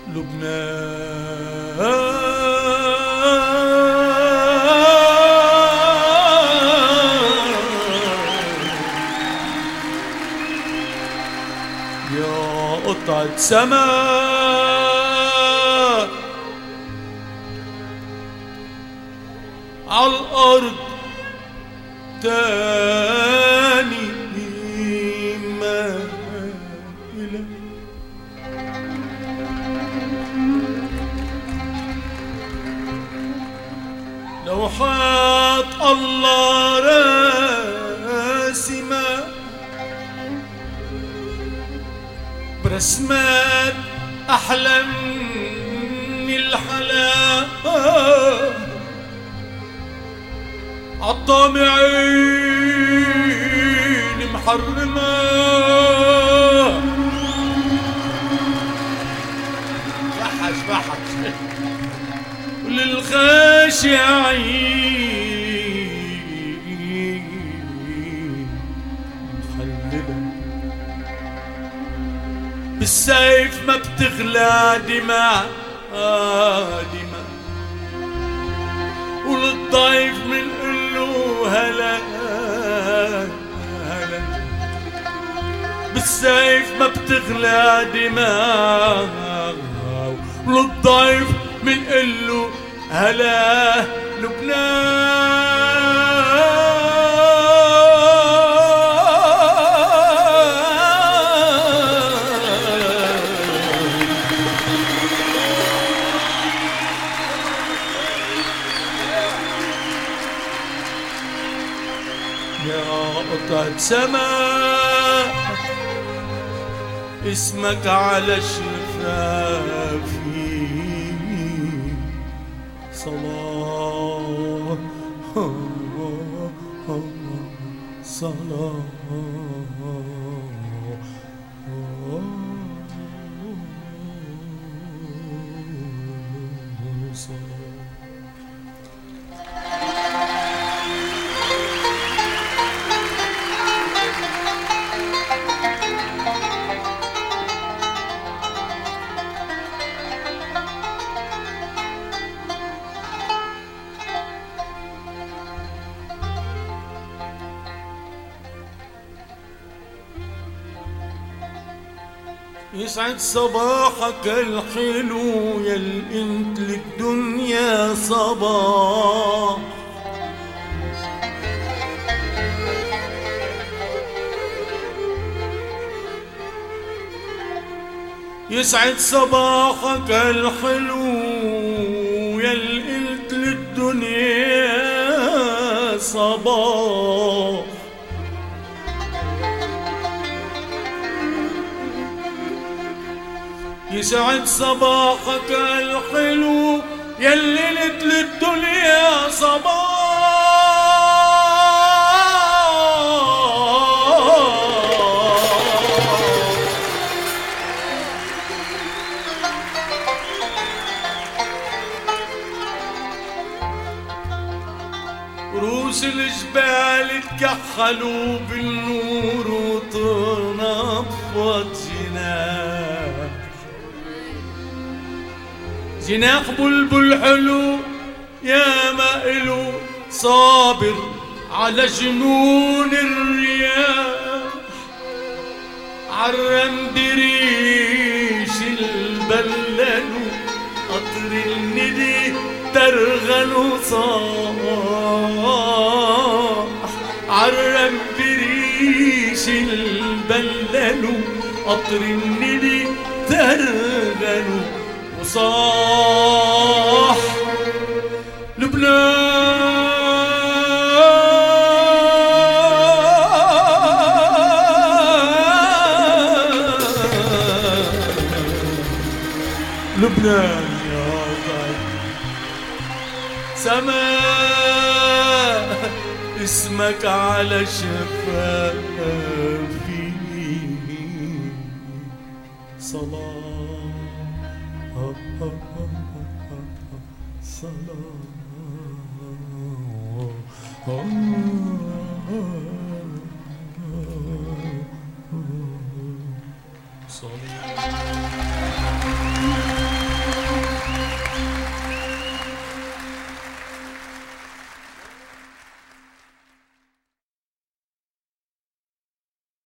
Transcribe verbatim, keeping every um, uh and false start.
لبنان يا قطعة سماء عالأرض تاني ما إلك لو حاط الله راسي ما برسمات أحلى من الحلا عالطامعين محرمة بحش بحش وللخاشعين مخللة بالسيف ما بتغلى دماء دماء وللضيف منقله هلا هلا بالسيف ما بتغلى دماء وللضيف منقله هلا لبنان يا قطعة سماء اسمك على شفافي صلاة صلاة يسعد صباحك الحلو يل انت للدنيا صباح يسعد صباحك الحلو يل انت للدنيا صباح يسعد صباحك الحلو يلي لت للدنيا صباح رؤوس الجبال تكحلوا بالنور وتنفض جناح جناح بلبل حلو يا ما إلو صابر على جنون الرياح عرم دريش البلل قطر الندي ترغل صاح عرم دريش البلل قطر الندي ترغل وصاح لبنان لبنان يا طيب سماء اسمك على شفافي صلاة صلاة